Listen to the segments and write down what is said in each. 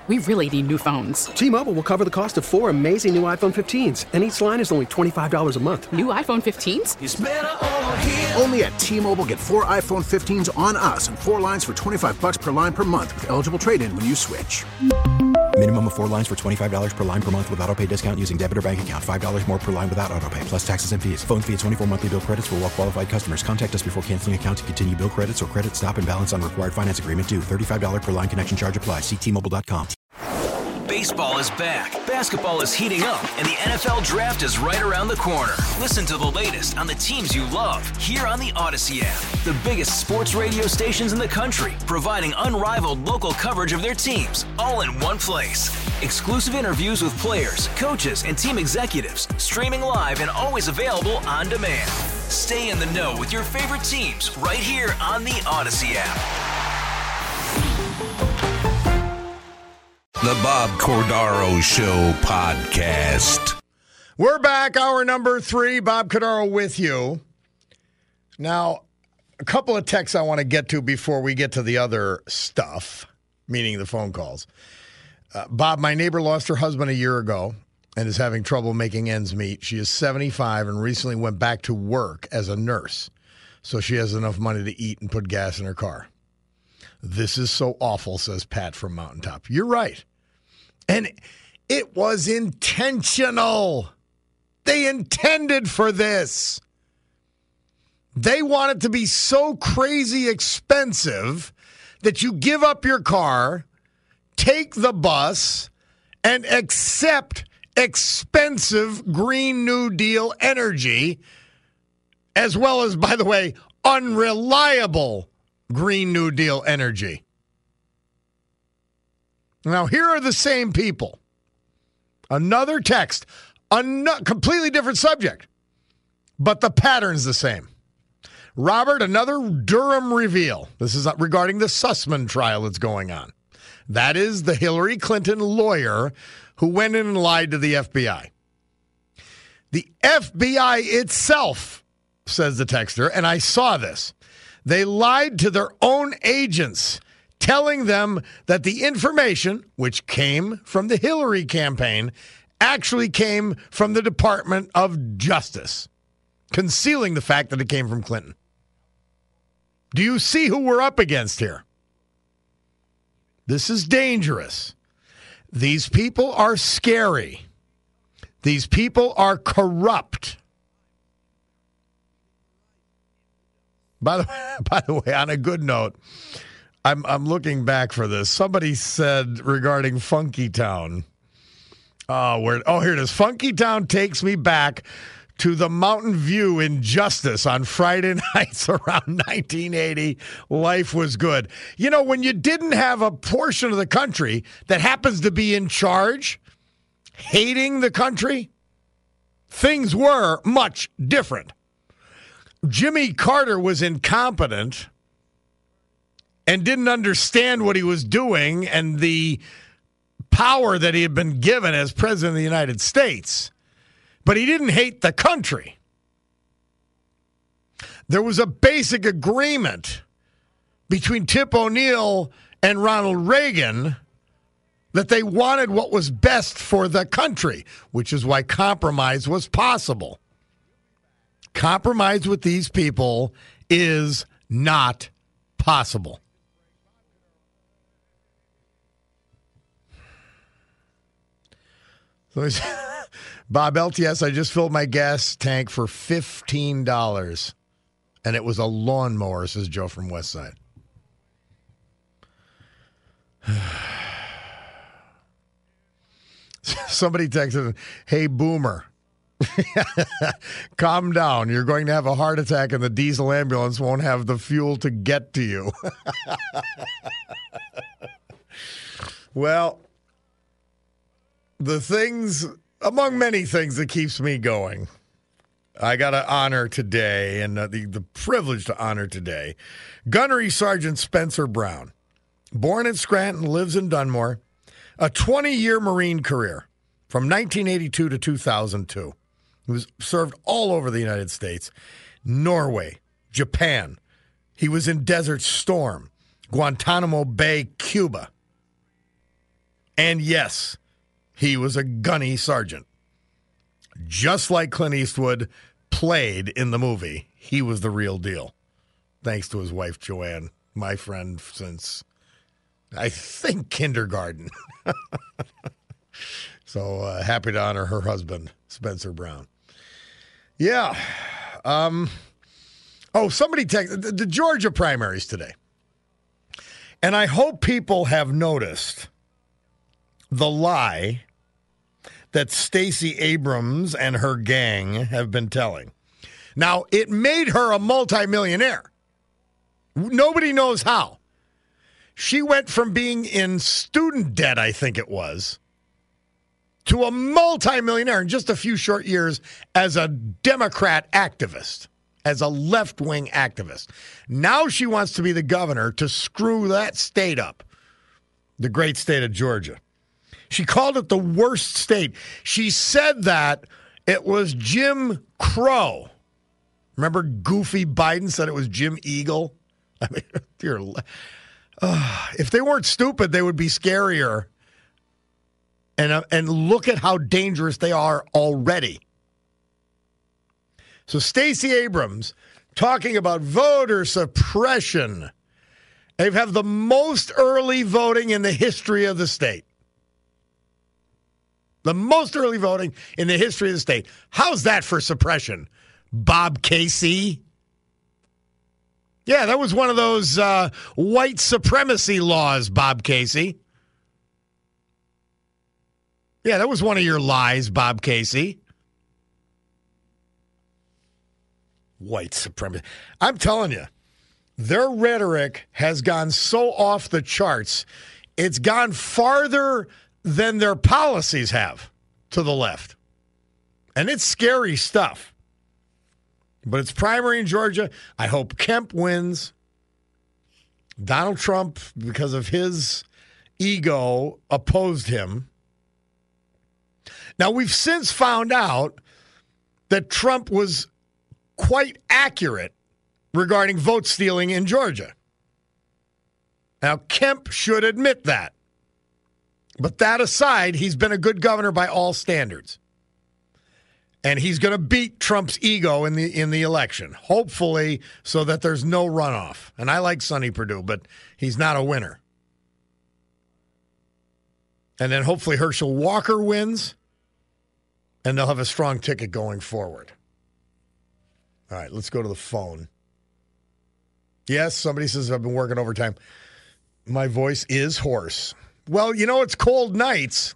We really need new phones. T-Mobile will cover the cost of 4 amazing new iPhone 15s, and each line is only $25 a month. New iPhone 15s? It's better over here. Only at T-Mobile, get 4 iPhone 15s on us and 4 lines for $25 per line per month with eligible trade-in when you switch. Minimum of 4 lines for $25 per line per month with autopay discount using debit or bank account. $5 more per line without autopay, plus taxes and fees. Phone fee at 24 monthly bill credits for well-qualified customers. Contact us before canceling account to continue bill credits or credit stop and balance on required finance agreement due. $35 per line connection charge applies. See T-Mobile.com. Baseball is back, basketball is heating up, and the NFL Draft is right around the corner. Listen to the latest on the teams you love here on the Odyssey app. The biggest sports radio stations in the country, providing unrivaled local coverage of their teams, all in one place. Exclusive interviews with players, coaches, and team executives, streaming live and always available on demand. Stay in the know with your favorite teams right here on the Odyssey app. The Bob Cordaro Show podcast. We're back, hour number 3. Bob Cordaro with you. Now, a couple of texts I want to get to before we get to the other stuff, meaning the phone calls. Bob, my neighbor lost her husband a year ago and is having trouble making ends meet. She is 75 and recently went back to work as a nurse, so she has enough money to eat and put gas in her car. This is so awful, says Pat from Mountaintop. You're right. And it was intentional. They intended for this. They want it to be so crazy expensive that you give up your car, take the bus, and accept expensive Green New Deal energy, as well as, by the way, unreliable Green New Deal energy. Now, here are the same people. Another text, completely different subject, but the pattern's the same. Robert, another Durham reveal. This is regarding the Sussman trial that's going on. That is the Hillary Clinton lawyer who went in and lied to the FBI. The FBI itself, says the texter, and I saw this. They lied to their own agents, telling them that the information, which came from the Hillary campaign, actually came from the Department of Justice, concealing the fact that it came from Clinton. Do you see who we're up against here? This is dangerous. These people are scary. These people are corrupt. By the way, on a good note, I'm looking back for this. Somebody said regarding Funky Town. Here it is. Funky Town takes me back to the Mountain View in Justice on Friday nights around 1980. Life was good. You know, when you didn't have a portion of the country that happens to be in charge, hating the country, things were much different. Jimmy Carter was incompetent and didn't understand what he was doing and the power that he had been given as president of the United States. But he didn't hate the country. There was a basic agreement between Tip O'Neill and Ronald Reagan that they wanted what was best for the country, which is why compromise was possible. Compromise with these people is not possible. Bob LTS, I just filled my gas tank for $15, and it was a lawnmower, says Joe from West Side. Somebody texted, hey, Boomer, calm down. You're going to have a heart attack, and the diesel ambulance won't have the fuel to get to you. Well, the things, among many things that keeps me going, I got to honor today, and the privilege to honor today, Gunnery Sergeant Spencer Brown. Born in Scranton, lives in Dunmore, a 20-year Marine career from 1982 to 2002. He was served all over the United States, Norway, Japan. He was in Desert Storm, Guantanamo Bay, Cuba. And yes, he was a gunny sergeant. Just like Clint Eastwood played in the movie, he was the real deal. Thanks to his wife, Joanne, my friend since, I think, kindergarten. So happy to honor her husband, Spencer Brown. Yeah. Somebody texted the Georgia primaries today. And I hope people have noticed the lie that Stacey Abrams and her gang have been telling. Now, it made her a multimillionaire. Nobody knows how. She went from being in student debt, I think it was, to a multimillionaire in just a few short years as a Democrat activist, as a left-wing activist. Now she wants to be the governor to screw that state up, the great state of Georgia. She called it the worst state. She said that it was Jim Crow. Remember Goofy Biden said it was Jim Eagle? I mean, if they weren't stupid, they would be scarier. And look at how dangerous they are already. So Stacey Abrams talking about voter suppression. They have the most early voting in the history of the state. The most early voting in the history of the state. How's that for suppression? Bob Casey? Yeah, that was one of those white supremacy laws, Bob Casey. Yeah, that was one of your lies, Bob Casey. White supremacy. I'm telling you, their rhetoric has gone so off the charts. It's gone farther than their policies have to the left. And it's scary stuff. But it's primary in Georgia. I hope Kemp wins. Donald Trump, because of his ego, opposed him. Now, we've since found out that Trump was quite accurate regarding vote stealing in Georgia. Now, Kemp should admit that. But that aside, he's been a good governor by all standards. And he's going to beat Trump's ego in the election, hopefully, so that there's no runoff. And I like Sonny Perdue, but he's not a winner. And then hopefully Herschel Walker wins, and they'll have a strong ticket going forward. All right, let's go to the phone. Yes, somebody says I've been working overtime. My voice is hoarse. Well, you know, it's cold nights,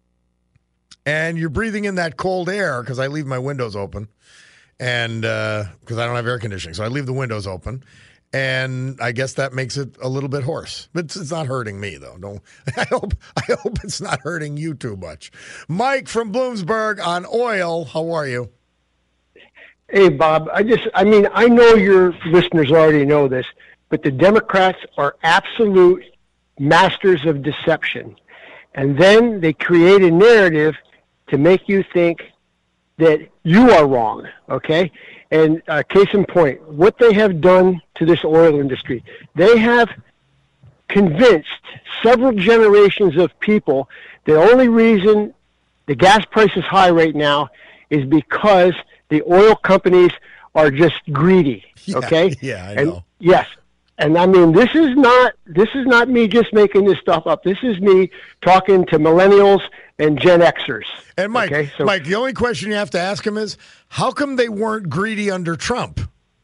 and you're breathing in that cold air because I leave my windows open, and because I don't have air conditioning, so I leave the windows open, and I guess that makes it a little bit hoarse. But it's not hurting me, though. No, I hope it's not hurting you too much. Mike from Bloomsburg on oil. How are you? Hey, Bob. I know your listeners already know this, but the Democrats are absolute masters of deception. And then they create a narrative to make you think that you are wrong, okay? And case in point, what they have done to this oil industry, they have convinced several generations of people the only reason the gas price is high right now is because the oil companies are just greedy, okay? Yeah, I know. Yes. And I mean, this is not me just making this stuff up. This is me talking to millennials and Gen Xers. And Mike, okay? So, Mike, the only question you have to ask him is, how come they weren't greedy under Trump?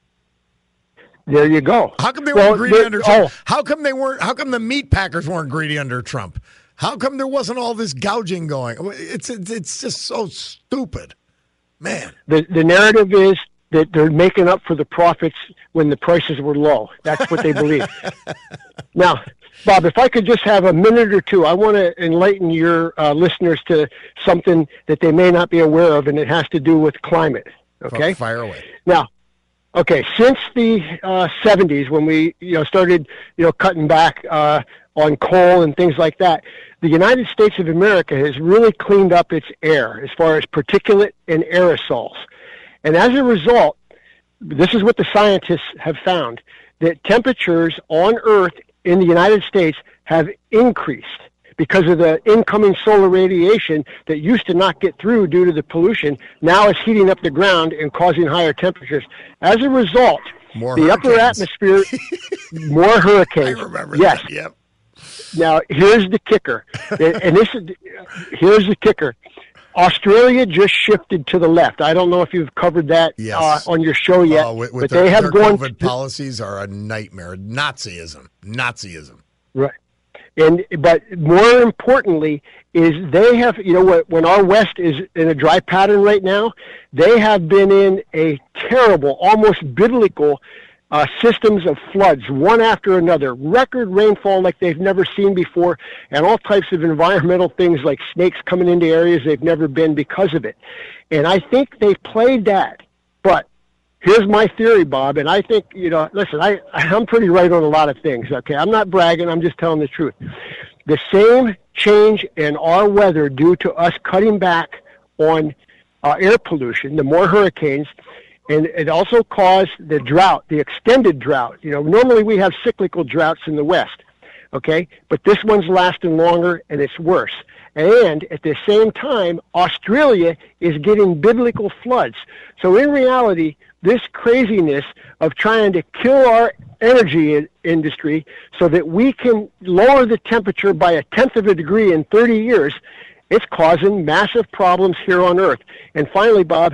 There you go. How come they weren't greedy under Trump? How come the meat packers weren't greedy under Trump? How come there wasn't all this gouging going? It's just so stupid. Man. The narrative is that they're making up for the profits when the prices were low. That's what they believe. Now, Bob, if I could just have a minute or two, I want to enlighten your listeners to something that they may not be aware of, and it has to do with climate. Okay? Fire away. Now, okay, since the 70s, when we started cutting back on coal and things like that, the United States of America has really cleaned up its air as far as particulate and aerosols. And as a result, this is what the scientists have found, that temperatures on Earth in the United States have increased because of the incoming solar radiation that used to not get through due to the pollution, now is heating up the ground and causing higher temperatures. As a result, the upper atmosphere, more hurricanes. I remember yes. that, yep. Now, here's the kicker, here's the kicker. Australia just shifted to the left. I don't know if you've covered that on your show yet, but they have their COVID policies are a nightmare. Nazism. Right. But more importantly is they have, when our West is in a dry pattern right now, they have been in a terrible, almost biblical systems of floods, one after another, record rainfall like they've never seen before, and all types of environmental things like snakes coming into areas they've never been because of it. And I think they played that. But here's my theory, Bob, and I think, listen, I'm pretty right on a lot of things, okay? I'm not bragging, I'm just telling the truth. The same change in our weather due to us cutting back on air pollution, the more hurricanes, and it also caused the drought, the extended drought. Normally we have cyclical droughts in the West, okay? But this one's lasting longer, and it's worse. And at the same time, Australia is getting biblical floods. So in reality, this craziness of trying to kill our energy industry so that we can lower the temperature by 1/10 of a degree in 30 years, it's causing massive problems here on Earth. And finally, Bob,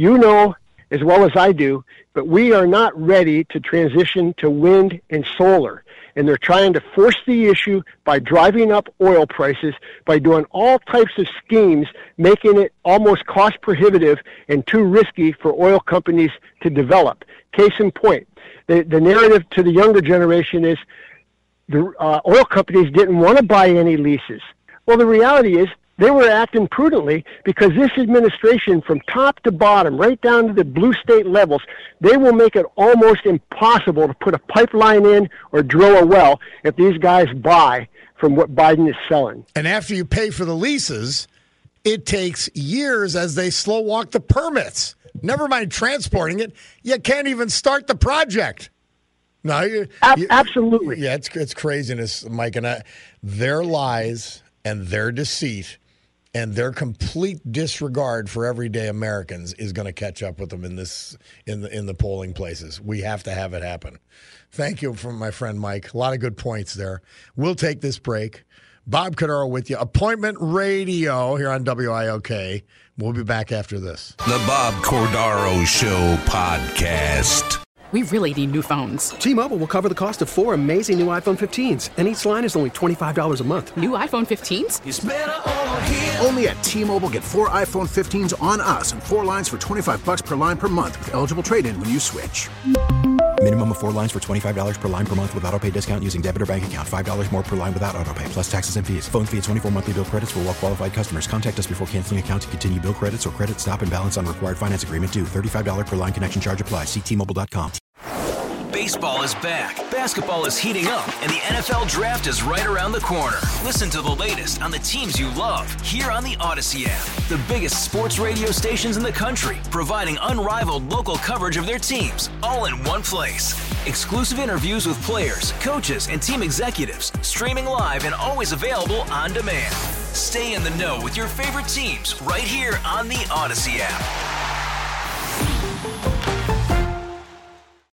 as well as I do, but we are not ready to transition to wind and solar. And they're trying to force the issue by driving up oil prices, by doing all types of schemes, making it almost cost prohibitive and too risky for oil companies to develop. Case in point, the narrative to the younger generation is the oil companies didn't want to buy any leases. Well, the reality is, they were acting prudently because this administration, from top to bottom, right down to the blue state levels, they will make it almost impossible to put a pipeline in or drill a well if these guys buy from what Biden is selling. And after you pay for the leases, it takes years as they slow walk the permits. Never mind transporting it. You can't even start the project. No, absolutely. Yeah, it's craziness, Mike. And their lies and their deceit and their complete disregard for everyday Americans is going to catch up with them in the polling places. We have to have it happen. Thank you from my friend Mike. A lot of good points there. We'll take this break. Bob Cordaro with you. Appointment Radio here on WIOK. We'll be back after this. The Bob Cordaro Show podcast. We really need new phones. T-Mobile will cover the cost of 4 amazing new iPhone 15s, and each line is only $25 a month. New iPhone 15s? It's better over here. Only at T-Mobile, get 4 iPhone 15s on us and 4 lines for $25 per line per month with eligible trade-in when you switch. Minimum of 4 lines for $25 per line per month with autopay discount using debit or bank account. $5 more per line without autopay, plus taxes and fees. Phone fee at 24 monthly bill credits for well-qualified customers. Contact us before canceling account to continue bill credits or credit stop and balance on required finance agreement due. $35 per line connection charge applies. See T-Mobile.com. Baseball is back, basketball is heating up, and the NFL Draft is right around the corner. Listen to the latest on the teams you love here on the Odyssey app. The biggest sports radio stations in the country, providing unrivaled local coverage of their teams, all in one place. Exclusive interviews with players, coaches, and team executives, streaming live and always available on demand. Stay in the know with your favorite teams right here on the Odyssey app.